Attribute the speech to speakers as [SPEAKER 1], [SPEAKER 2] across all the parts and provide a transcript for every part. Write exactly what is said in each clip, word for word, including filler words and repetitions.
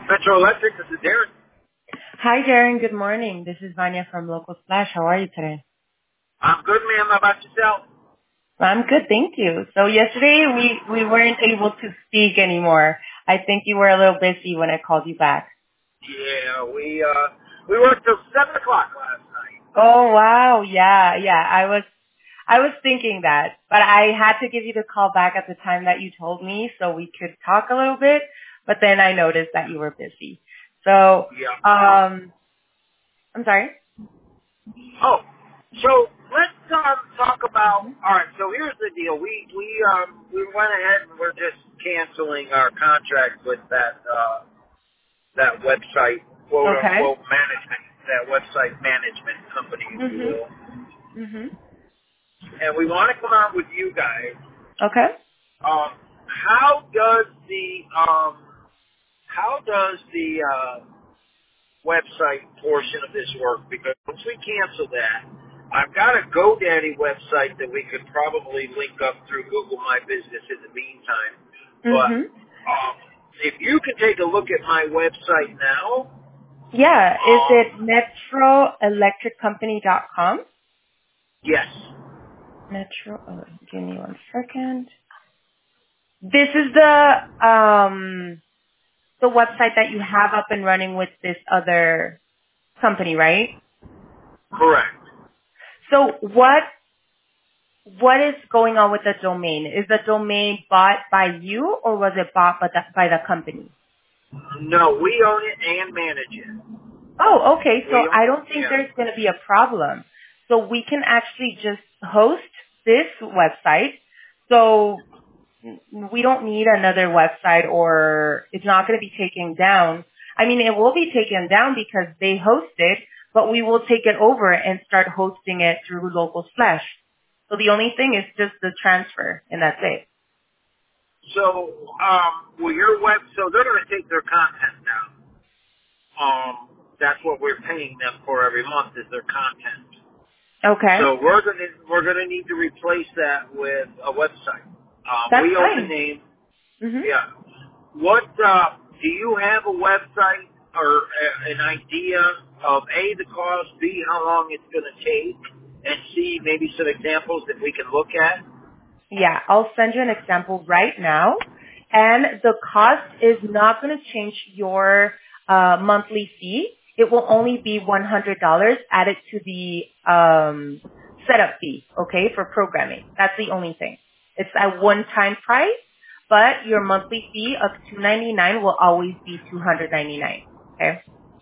[SPEAKER 1] Metro Electric, this is Darren.
[SPEAKER 2] Hi, Darren. Good morning. This is Vanya from Local Splash. How are you today?
[SPEAKER 1] I'm good, ma'am. How about yourself?
[SPEAKER 2] I'm good, thank you. So yesterday we, we weren't able to speak anymore. I think you were a little busy when I called you back.
[SPEAKER 1] Yeah, we uh we worked till seven o'clock last night.
[SPEAKER 2] Oh, wow. Yeah, yeah. I was I was thinking that, but I had to give you the call back at the time that you told me so we could talk a little bit, but then I noticed that you were busy. So,
[SPEAKER 1] Yeah.
[SPEAKER 2] um, I'm sorry?
[SPEAKER 1] Oh, so let's um talk about. All right. So here's the deal. We we um we went ahead and we're just canceling our contract with that uh that website quote
[SPEAKER 2] Okay.
[SPEAKER 1] unquote management that website management company, if you
[SPEAKER 2] Mhm.
[SPEAKER 1] will.
[SPEAKER 2] Mhm.
[SPEAKER 1] And we want to come out with you guys.
[SPEAKER 2] Okay.
[SPEAKER 1] Um, how does the um how does the uh website portion of this work? Because once we cancel that, I've got a GoDaddy website that we could probably link up through Google My Business in the meantime. But
[SPEAKER 2] Mhm.
[SPEAKER 1] um, if you could take a look at my website now,
[SPEAKER 2] Yeah, is
[SPEAKER 1] um,
[SPEAKER 2] it metro electric company dot com?
[SPEAKER 1] yes,
[SPEAKER 2] Metro, oh, give me one second. This is the, um, the website that you have up and running with this other company, right?
[SPEAKER 1] correct.
[SPEAKER 2] So what, what is going on with the domain? Is the domain bought by you or was it bought by the, by the company?
[SPEAKER 1] No, we own it and manage it.
[SPEAKER 2] Oh, okay. So
[SPEAKER 1] We own,
[SPEAKER 2] I don't think
[SPEAKER 1] yeah.
[SPEAKER 2] there's going to be a problem. So we can actually just host this website. So we don't need another website or it's not going to be taken down. I mean, it will be taken down because they host it, but we will take it over and start hosting it through Local Slash. So the only thing is just the transfer, and that's it.
[SPEAKER 1] So, um, well, your web, so they're going to take their content down. Um, that's what we're paying them for every month is their content.
[SPEAKER 2] Okay?
[SPEAKER 1] So we're gonna we're gonna need to replace that with a website. Um,
[SPEAKER 2] That's
[SPEAKER 1] we own the
[SPEAKER 2] fine.
[SPEAKER 1] name.
[SPEAKER 2] hmm
[SPEAKER 1] Yeah. What uh, do you have a website or a, an idea of a the cost, b how long it's gonna take, and c maybe some examples that we can look at?
[SPEAKER 2] Yeah, I'll send you an example right now. And the cost is not going to change your uh, monthly fee. It will only be one hundred dollars added to the um, setup fee, okay, for programming. That's the only thing. It's a one-time price, but your monthly fee of two hundred ninety-nine dollars will always be two hundred ninety-nine dollars, okay?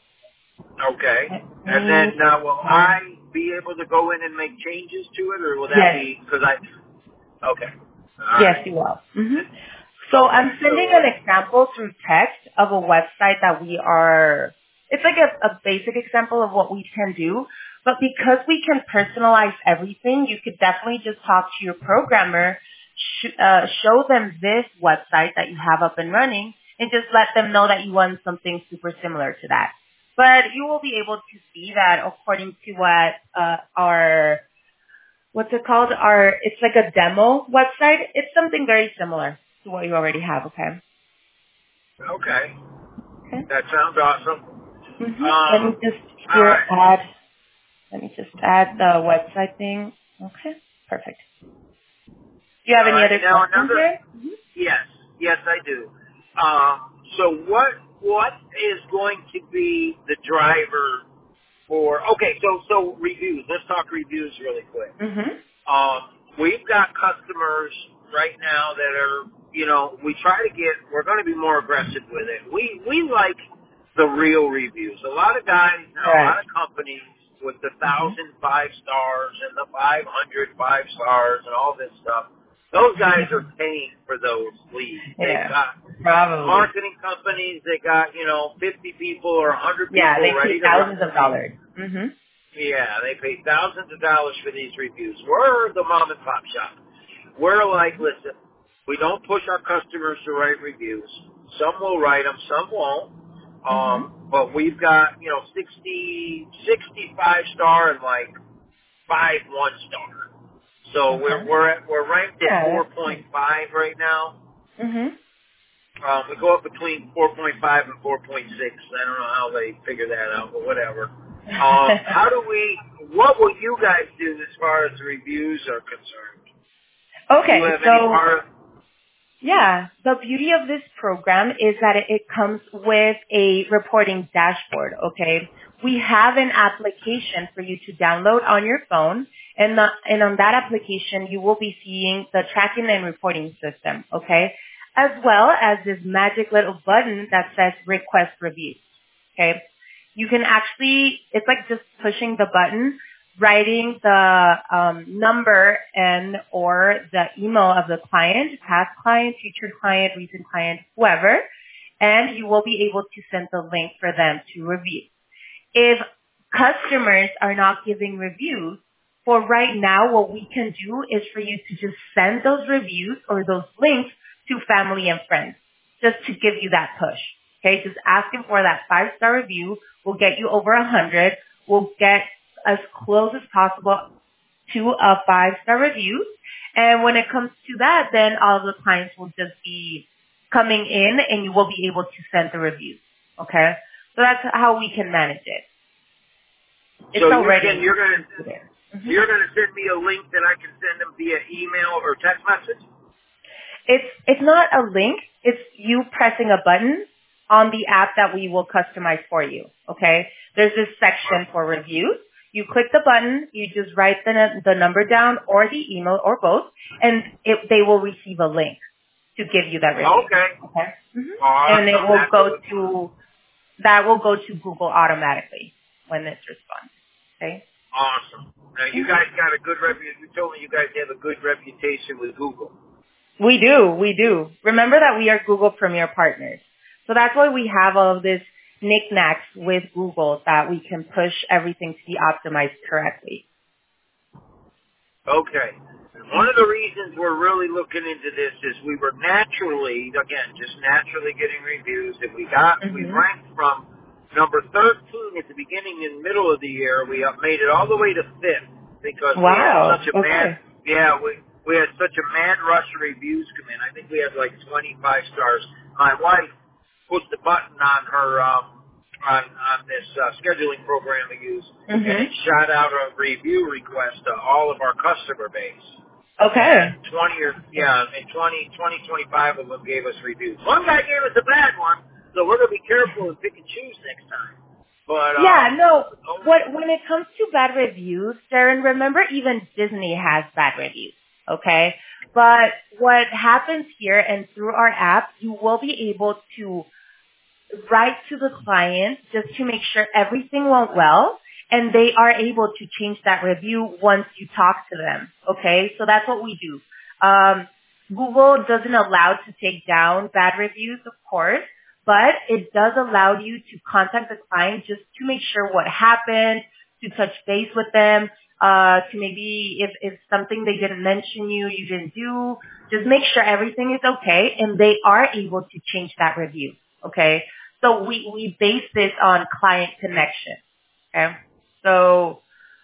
[SPEAKER 1] Okay.
[SPEAKER 2] Let
[SPEAKER 1] And
[SPEAKER 2] me,
[SPEAKER 1] then uh, will I be able to go in and make changes to it, or will that
[SPEAKER 2] yes,
[SPEAKER 1] be because I? Okay. All
[SPEAKER 2] yes,
[SPEAKER 1] right.
[SPEAKER 2] you will. hmm So
[SPEAKER 1] Okay.
[SPEAKER 2] I'm sending
[SPEAKER 1] So
[SPEAKER 2] an example through text of a website that we are, it's like a, a basic example of what we can do. But because we can personalize everything, you could definitely just talk to your programmer, sh- uh, show them this website that you have up and running, and just let them know that you want something super similar to that. But you will be able to see that according to what uh, our what's it called? Our it's like a demo website. It's something very similar to what you already have. Okay.
[SPEAKER 1] okay.
[SPEAKER 2] Okay.
[SPEAKER 1] That sounds awesome.
[SPEAKER 2] Mhm. Let me
[SPEAKER 1] Um,
[SPEAKER 2] just
[SPEAKER 1] all
[SPEAKER 2] here
[SPEAKER 1] right.
[SPEAKER 2] add. Let me just add the website thing. Okay. Perfect. Do you have
[SPEAKER 1] All
[SPEAKER 2] any
[SPEAKER 1] right.
[SPEAKER 2] other
[SPEAKER 1] Now
[SPEAKER 2] questions
[SPEAKER 1] another.
[SPEAKER 2] here?
[SPEAKER 1] Yes. Yes, I do. Um, so what what is going to be the driver for? Okay. So so reviews. Let's talk reviews really quick.
[SPEAKER 2] Mhm.
[SPEAKER 1] Um, we've got customers right now that are, you know, we try to get, we're going to be more aggressive with it. We, we like the real reviews. A lot of guys and a lot
[SPEAKER 2] Correct.
[SPEAKER 1] of companies with the
[SPEAKER 2] Mhm.
[SPEAKER 1] thousand five stars and the five hundred five stars and all this stuff, those guys are paying for those leads. They've
[SPEAKER 2] Yeah.
[SPEAKER 1] got
[SPEAKER 2] Probably.
[SPEAKER 1] marketing companies, they got, you know, fifty people or one hundred
[SPEAKER 2] Yeah.
[SPEAKER 1] people
[SPEAKER 2] They
[SPEAKER 1] ready
[SPEAKER 2] pay
[SPEAKER 1] to run.
[SPEAKER 2] thousands of dollars. Mhm.
[SPEAKER 1] Yeah, they pay thousands of dollars for these reviews. We're the mom and pop shop. We're like, listen, we don't push our customers to write reviews. Some will write them, some won't.
[SPEAKER 2] Mhm.
[SPEAKER 1] Um, but we've got, you know, sixty, sixty-five star and like five one star. So we're
[SPEAKER 2] Okay.
[SPEAKER 1] we're at, we're ranked at
[SPEAKER 2] Yeah,
[SPEAKER 1] four
[SPEAKER 2] that's
[SPEAKER 1] point
[SPEAKER 2] good.
[SPEAKER 1] five right now.
[SPEAKER 2] Mhm.
[SPEAKER 1] Um, we go up between four point five and four point six. I don't know how they figure that out, but whatever. Um, how do we, what will you guys do as far as the reviews are concerned? Do you
[SPEAKER 2] Okay,
[SPEAKER 1] have any
[SPEAKER 2] so
[SPEAKER 1] part of,
[SPEAKER 2] yeah, the beauty of this program is that it, it comes with a reporting dashboard, okay? We have an application for you to download on your phone, and, the, and on that application, you will be seeing the tracking and reporting system, okay? As well as this magic little button that says request reviews, okay? You can actually, it's like just pushing the button, writing the um, number and or the email of the client, past client, future client, recent client, whoever, and you will be able to send the link for them to review. If customers are not giving reviews, for right now, what we can do is for you to just send those reviews or those links to family and friends, just to give you that push. Okay, just asking for that five-star review will get you over a hundred. We'll get as close as possible to a five-star review. And when it comes to that, then all of the clients will just be coming in and you will be able to send the reviews. Okay? So that's how we can manage it. It's
[SPEAKER 1] so
[SPEAKER 2] already
[SPEAKER 1] you can, you're going to,
[SPEAKER 2] mm-hmm.
[SPEAKER 1] you're going to send me a link that I can send them via email or text message?
[SPEAKER 2] It's, it's not a link. It's you pressing a button on the app that we will customize for you. Okay? There's this section for reviews. You click the button, you just write the, the number down or the email or both, and it, they will receive a link to give you that review.
[SPEAKER 1] Okay.
[SPEAKER 2] Okay. Mm-hmm.
[SPEAKER 1] Awesome.
[SPEAKER 2] And it will
[SPEAKER 1] That's
[SPEAKER 2] go
[SPEAKER 1] good.
[SPEAKER 2] to, that will go to Google automatically when it's responded. Okay.
[SPEAKER 1] Awesome. Now, you guys got a good reputation. You told me you guys have a good reputation with Google.
[SPEAKER 2] We do, we do. Remember that we are Google Premier partners. So that's why we have all of this knickknacks with Google that we can push everything to be optimized correctly.
[SPEAKER 1] Okay. One of the reasons we're really looking into this is we were naturally, again, just naturally getting reviews. If we got, we
[SPEAKER 2] Mm-hmm.
[SPEAKER 1] ranked from number thirteen at the beginning and middle of the year. We up- made it all the way to fifth because we had
[SPEAKER 2] Wow.
[SPEAKER 1] such a mad,
[SPEAKER 2] Okay.
[SPEAKER 1] yeah, we we had such a mad rush of reviews come in. I think we had like twenty-five stars. My wife pushed the button on her um, on on this uh, scheduling program we use, and it
[SPEAKER 2] Mm-hmm.
[SPEAKER 1] shot out a review request to all of our customer base.
[SPEAKER 2] Okay.
[SPEAKER 1] And twenty or yeah, and twenty, twenty, twenty-five of them gave us reviews. One guy gave us a bad one, so we're gonna be careful and pick and choose next time. But
[SPEAKER 2] Yeah,
[SPEAKER 1] um,
[SPEAKER 2] no,
[SPEAKER 1] oh,
[SPEAKER 2] what, when it comes to bad reviews, Darren, remember even Disney has bad reviews, okay? But what happens here and through our app, you will be able to write to the client just to make sure everything went well, and they are able to change that review once you talk to them, okay? So that's what we do. Um, Google doesn't allow to take down bad reviews, of course, but it does allow you to contact the client just to make sure what happened, to touch base with them, uh, to maybe if, if something they didn't mention you, you didn't do, just make sure everything is okay, and they are able to change that review, okay? So we, we base this on client connection, okay? So,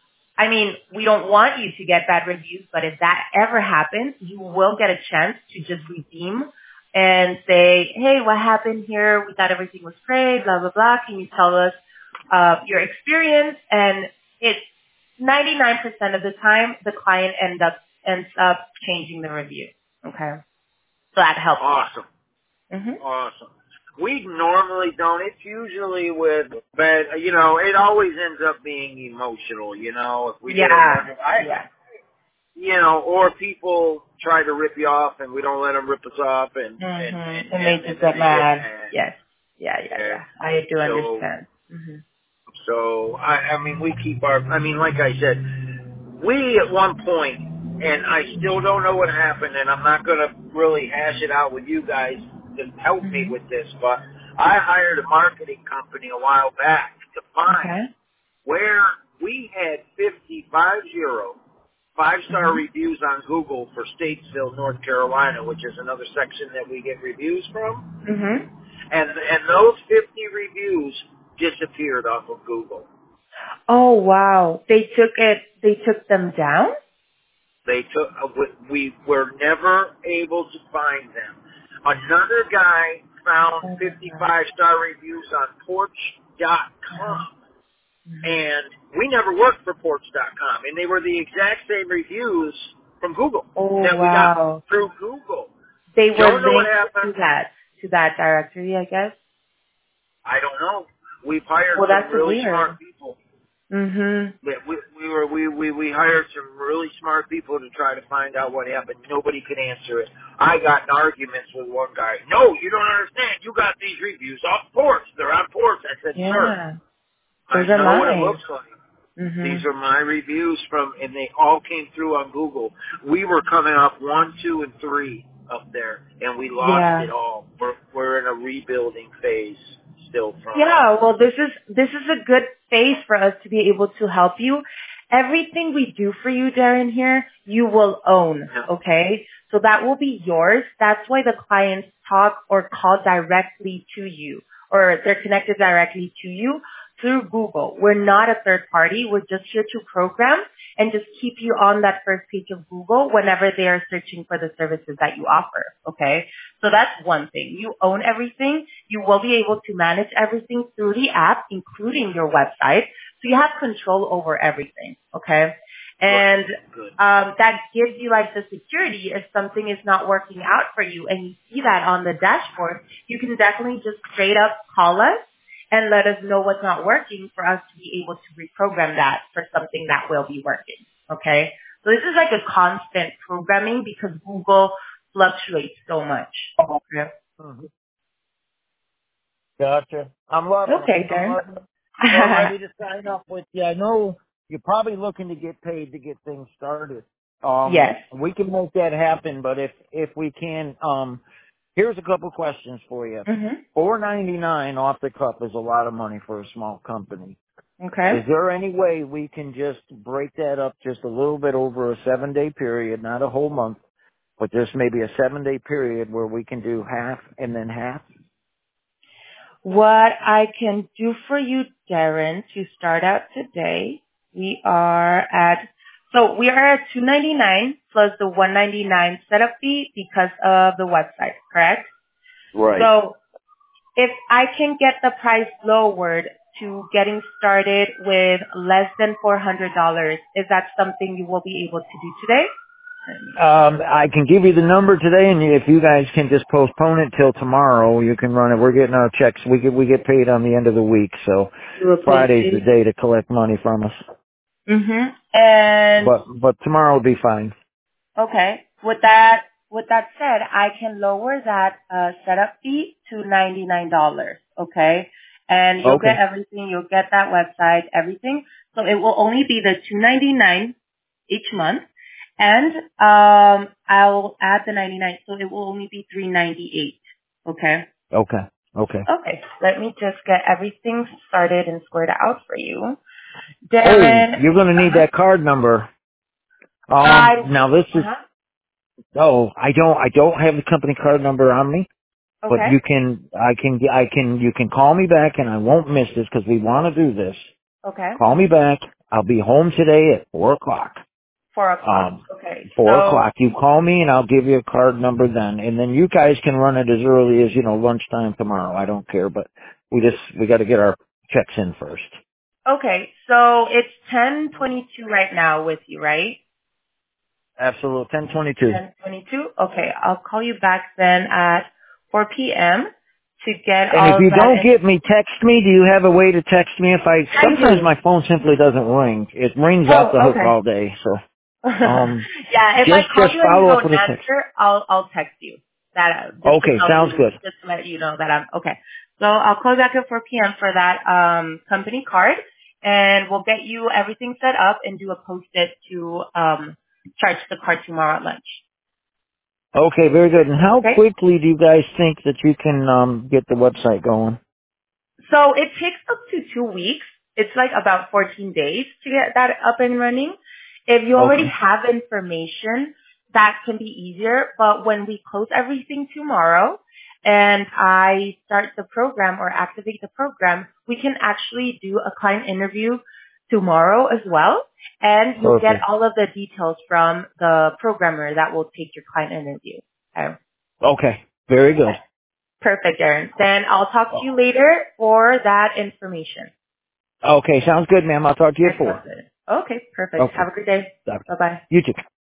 [SPEAKER 2] I mean, we don't want you to get bad reviews, but if that ever happens, you will get a chance to just redeem and say, hey, what happened here? We thought everything was great, blah, blah, blah. Can you tell us uh, your experience? And it's ninety-nine percent of the time, the client end up, ends up changing the review, okay? So that helps a lot.
[SPEAKER 1] awesome,
[SPEAKER 2] Mm-hmm.
[SPEAKER 1] awesome. We normally don't. It's usually with, but you know, it always ends up being emotional. You know, if we get a
[SPEAKER 2] Yeah,
[SPEAKER 1] negative, I,
[SPEAKER 2] yeah.
[SPEAKER 1] you know, or people try to rip you off and we don't let them rip us off, and and and,
[SPEAKER 2] Mm-hmm. And they
[SPEAKER 1] and,
[SPEAKER 2] just
[SPEAKER 1] and
[SPEAKER 2] get
[SPEAKER 1] they get
[SPEAKER 2] mad.
[SPEAKER 1] mad.
[SPEAKER 2] Yes. Yeah, yeah,
[SPEAKER 1] And
[SPEAKER 2] yeah. I do
[SPEAKER 1] so,
[SPEAKER 2] understand. Mm-hmm.
[SPEAKER 1] so I, I mean, we keep our. I mean, like I said, we at one point, and I still don't know what happened, and I'm not going to really hash it out with you guys to help me
[SPEAKER 2] Mm-hmm.
[SPEAKER 1] with this, but I hired a marketing company a while back to find
[SPEAKER 2] Okay.
[SPEAKER 1] where we had fifty-five zero five-star
[SPEAKER 2] Mm-hmm.
[SPEAKER 1] reviews on Google for Statesville, North Carolina, which is another section that we get reviews from.
[SPEAKER 2] Mm-hmm.
[SPEAKER 1] And and those fifty reviews disappeared off of Google.
[SPEAKER 2] Oh, wow. They took it, they took them down?
[SPEAKER 1] They took, uh, we we were never able to find them. Another guy found fifty-five star reviews on Porch dot com. And we never worked for Porch dot com, and they were the exact same reviews from Google
[SPEAKER 2] Oh,
[SPEAKER 1] that we
[SPEAKER 2] wow.
[SPEAKER 1] got through Google.
[SPEAKER 2] They were
[SPEAKER 1] Don't know what
[SPEAKER 2] linked to
[SPEAKER 1] happened.
[SPEAKER 2] that, to that directory, I guess.
[SPEAKER 1] I don't know. We've hired
[SPEAKER 2] Well,
[SPEAKER 1] some
[SPEAKER 2] that's
[SPEAKER 1] really
[SPEAKER 2] weird.
[SPEAKER 1] smart people.
[SPEAKER 2] Mhm.
[SPEAKER 1] Yeah, we, we were we, we we hired some really smart people to try to find out what happened. Nobody could answer it. I got in arguments with one guy. No, you don't understand. You got these reviews off Porch. They're on Porch. I said, sir,
[SPEAKER 2] Yeah.
[SPEAKER 1] I
[SPEAKER 2] Those are
[SPEAKER 1] know what it
[SPEAKER 2] mine.
[SPEAKER 1] looks like. These
[SPEAKER 2] Mhm.
[SPEAKER 1] are my reviews from, and they all came through on Google. We were coming up one, two, and three up there, and we lost
[SPEAKER 2] Yeah.
[SPEAKER 1] it all. We're we're in a rebuilding phase still from it.
[SPEAKER 2] Yeah, well, this is this is a good phase for us to be able to help you. Everything we do for you, Darren, here, you will own,
[SPEAKER 1] Yeah.
[SPEAKER 2] okay? So that will be yours. That's why the clients talk or call directly to you, or they're connected directly to you through Google. We're not a third party. We're just here to program and just keep you on that first page of Google whenever they are searching for the services that you offer, okay? So that's one thing. You own everything. You will be able to manage everything through the app, including your website. So you have control over everything, okay? And
[SPEAKER 1] Good.
[SPEAKER 2] um, that gives you like the security if something is not working out for you and you see that on the dashboard, you can definitely just straight up call us and let us know what's not working for us to be able to reprogram that for something that will be working, okay? So this is like a constant programming because Google fluctuates so much. Okay.
[SPEAKER 3] Mhm. Gotcha. I'm loving
[SPEAKER 2] Okay,
[SPEAKER 3] it. I'm
[SPEAKER 2] Darren.
[SPEAKER 3] loving it. We're ready to sign up with you. I know you're probably looking to get paid to get things started. Um,
[SPEAKER 2] Yes.
[SPEAKER 3] we can make that happen, but if if we can, um, here's a couple questions for you.
[SPEAKER 2] Mhm.
[SPEAKER 3] Four ninety nine off the cuff is a lot of money for a small company.
[SPEAKER 2] Okay.
[SPEAKER 3] Is there any way we can just break that up just a little bit over a seven day period, not a whole month, but just maybe a seven day period where we can do half and then half?
[SPEAKER 2] What I can do for you, Darren, to start out today, we are at, so we are at two ninety-nine plus the one ninety-nine setup fee because of the website, correct?
[SPEAKER 3] Right.
[SPEAKER 2] So if I can get the price lowered to getting started with less than four hundred dollars, is that something you will be able to do today?
[SPEAKER 3] Um, I can give you the number today, and if you guys can just postpone it till tomorrow, you can run it. We're getting our checks. We get we get paid on the end of the week, so
[SPEAKER 2] Do a
[SPEAKER 3] Friday's the
[SPEAKER 2] postage.
[SPEAKER 3] day to collect money from us.
[SPEAKER 2] Mm-hmm. And
[SPEAKER 3] But but tomorrow will be fine.
[SPEAKER 2] okay. With that, with that said, I can lower that uh, setup fee to ninety-nine dollars. Okay, and you'll get
[SPEAKER 3] Okay.
[SPEAKER 2] everything. You'll get that website, everything. So it will only be the two ninety-nine each month, and um, I'll add the ninety-nine, so it will only be three ninety-eight. Okay.
[SPEAKER 3] Okay. Okay.
[SPEAKER 2] Okay. Let me just get everything started and squared out for you,
[SPEAKER 3] Oh,
[SPEAKER 2] Darren.
[SPEAKER 3] you're going to need
[SPEAKER 2] Uh-huh.
[SPEAKER 3] that card number.
[SPEAKER 2] I.
[SPEAKER 3] Um, now this is
[SPEAKER 2] Uh-huh.
[SPEAKER 3] oh, I don't I don't have the company card number on me, but
[SPEAKER 2] Okay.
[SPEAKER 3] you can I can I can you can call me back, and I won't miss this because we want to do this.
[SPEAKER 2] Okay.
[SPEAKER 3] Call me back. I'll be home today at four o'clock.
[SPEAKER 2] Four o'clock.
[SPEAKER 3] Um,
[SPEAKER 2] Okay.
[SPEAKER 3] four
[SPEAKER 2] So,
[SPEAKER 3] o'clock. You call me and I'll give you a card number then, and then you guys can run it as early as you know lunchtime tomorrow. I don't care, but we just we got to get our checks in first.
[SPEAKER 2] okay. So it's ten twenty-two right now with you, right?
[SPEAKER 3] Absolutely. Ten twenty-two.
[SPEAKER 2] ten twenty-two. Okay. I'll call you back then at four p.m. to get
[SPEAKER 3] And if
[SPEAKER 2] all of
[SPEAKER 3] you
[SPEAKER 2] that.
[SPEAKER 3] don't
[SPEAKER 2] In-
[SPEAKER 3] get me, text me. Do you have a way to text me? If I
[SPEAKER 2] I
[SPEAKER 3] sometimes
[SPEAKER 2] do.
[SPEAKER 3] my phone simply doesn't ring. It rings off the
[SPEAKER 2] Oh,
[SPEAKER 3] hook
[SPEAKER 2] okay.
[SPEAKER 3] all day. So um,
[SPEAKER 2] Yeah. If I
[SPEAKER 3] just
[SPEAKER 2] call
[SPEAKER 3] just
[SPEAKER 2] you and you
[SPEAKER 3] follow up
[SPEAKER 2] don't
[SPEAKER 3] with a text.
[SPEAKER 2] answer, I'll I'll text you. That uh, just to
[SPEAKER 3] Okay,
[SPEAKER 2] tell
[SPEAKER 3] sounds
[SPEAKER 2] you,
[SPEAKER 3] good.
[SPEAKER 2] just to let you know that I'm okay. So I'll call back at four p.m. for that um company card, and we'll get you everything set up and do a post-it to um charge the card tomorrow at lunch.
[SPEAKER 3] Okay, very good. And how
[SPEAKER 2] Okay.
[SPEAKER 3] quickly do you guys think that you can um, get the website going?
[SPEAKER 2] So it takes up to two weeks. It's like about fourteen days to get that up and running. If you already
[SPEAKER 3] Okay.
[SPEAKER 2] have information, that can be easier. But when we close everything tomorrow and I start the program or activate the program, we can actually do a client interview tomorrow as well. And you'll get
[SPEAKER 3] Perfect.
[SPEAKER 2] all of the details from the programmer that will take your client interview. Okay.
[SPEAKER 3] Okay. Very good.
[SPEAKER 2] Perfect, Aaron. Then I'll talk to you later for that information.
[SPEAKER 3] Okay, sounds good, ma'am. I'll talk to you at four.
[SPEAKER 2] Okay, perfect.
[SPEAKER 3] Okay.
[SPEAKER 2] Have a good day.
[SPEAKER 3] Okay.
[SPEAKER 2] Bye-bye.
[SPEAKER 3] You too.